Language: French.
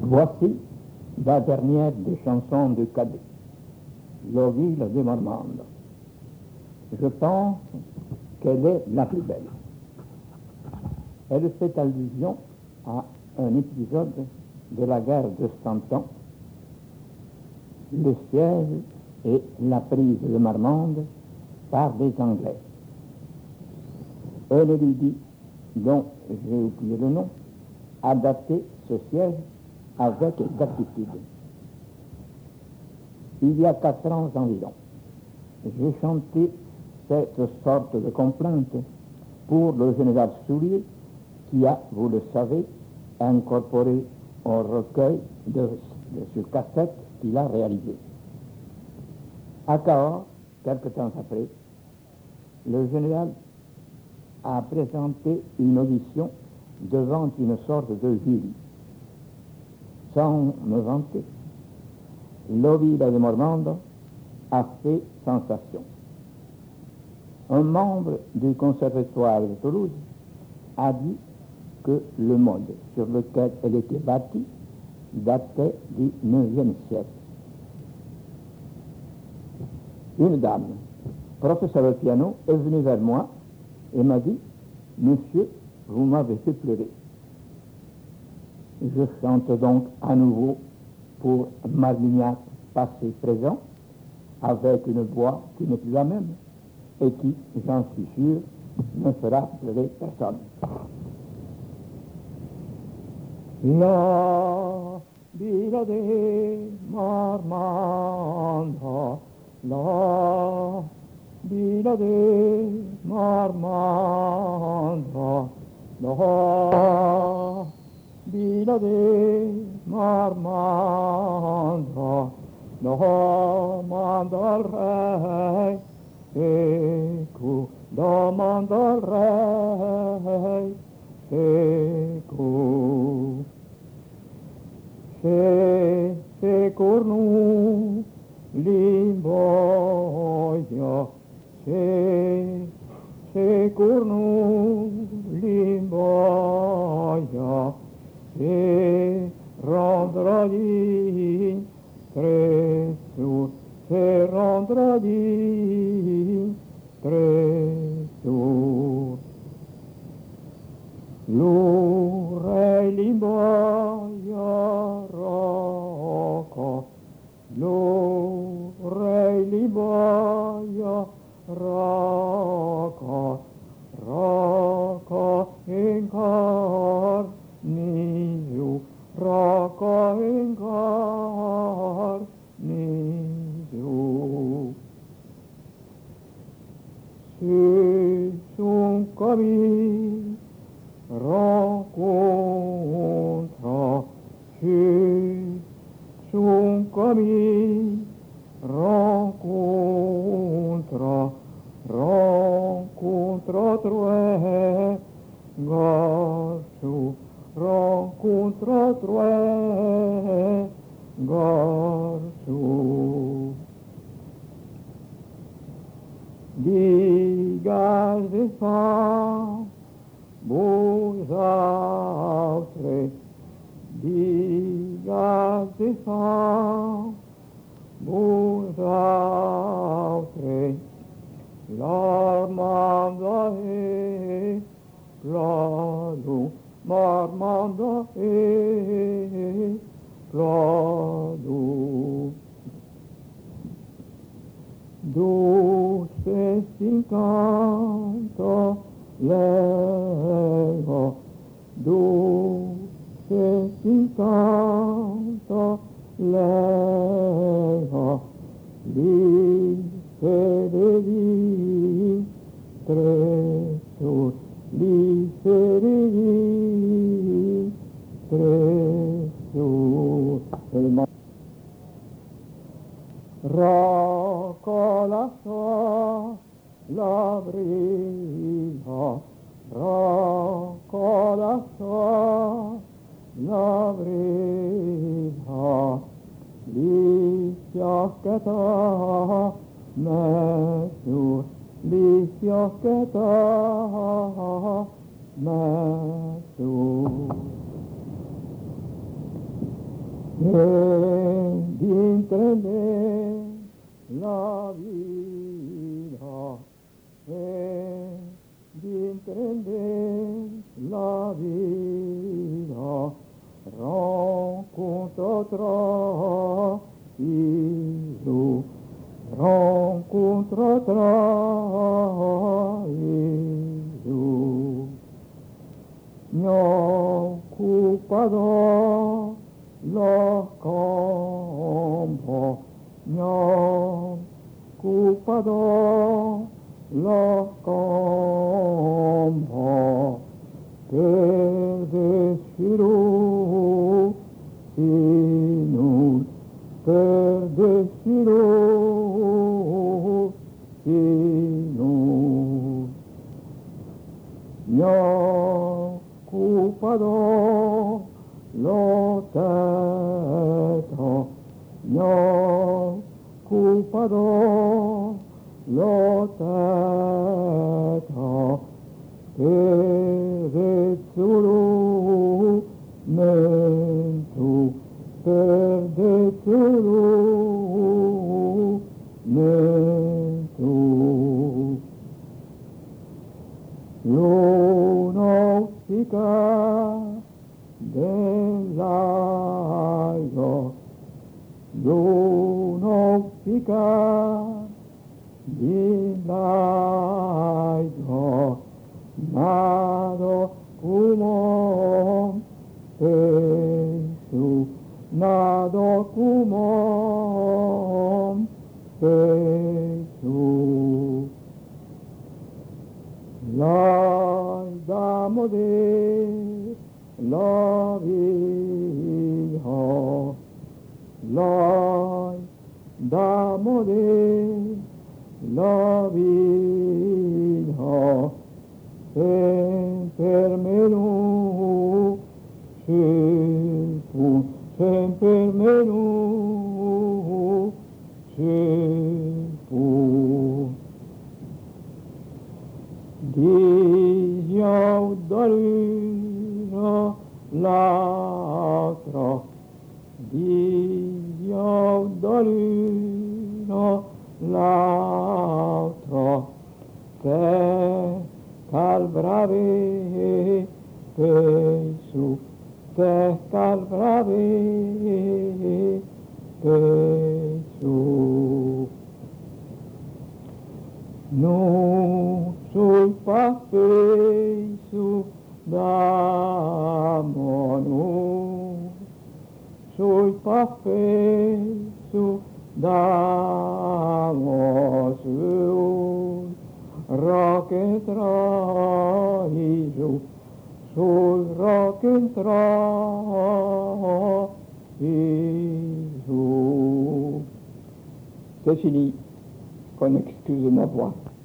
Voici la dernière des chansons de Cadet, L'Ovile de Marmande. Je pense qu'elle est la plus belle. Elle fait allusion à un épisode de la guerre de 100 ans, le siège et la prise de Marmande par des Anglais. Un érudit, dont j'ai oublié le nom, a daté ce siège avec exactitude. Il y a 4 ans environ, j'ai chanté cette sorte de complainte pour le général Soulier, qui a, vous le savez, incorporé un recueil sur cassette qu'il a réalisé. À Cahors, quelque temps après, le général a présenté une audition devant une sorte de jury. Sans me vanter, L'Ovile de Marmande a fait sensation. Un membre du conservatoire de Toulouse a dit que le mode sur lequel elle était bâtie datait du IXe siècle. Une dame, professeur de piano, est venue vers moi et m'a dit « Monsieur, vous m'avez fait pleurer ». Je chante donc à nouveau pour Marmignac passé présent, avec une voix qui n'est plus la même et qui, j'en suis sûr, ne fera pleurer personne. La villa de Marmande, la villa de Marmande, la villa de Marmande, domanda al re, domanda al re, se cornu limboia, se cornu limboia, se rendra di tresur, se rendra di tresur. L'oreille limboia rocco, l'oreille limboia rocco, rocco in carniu, rocco in carniu. Si sun camin rencontra, si son camin rencontra, rencontra tre garçons, rencontra tre garçons. Digues des femmes, vos altres, digues des femmes, vos altres, l'Armanda est plano, Marmanda est plano. Dulce si canta leva, dulce si canta leva, lisereli tresur, lisereli tresur. Raccola la brisa, raccola la brisa, li fiacchetta mezzo, li fiacchetta mezzo. dintre la vida, dintre la vida, rencontrera Jésus, rencontrera Jésus. Non culpado los campos, non culpado los campos, perdecido sinus, perdecido sinus. Non culpado lo teto, non culpado lo teto, perdecido mentu, perdecido mentu. L'un'ottica dell'aio, l'un'ottica dell'aio, nado come Gesù, nado come Gesù. L'amore, la vita, l'amore, la vita, sempre meno, sempre meno, sempre. Dio darina l'altra, Dio darina l'altra, te calbrave Gesù, te calbrave Gesù. Non soy pas Gesù d'amor, soy pas Gesù d'amor, racontra Jésus, racontra Jésus. C'est fini, qu'on excuse ma voix.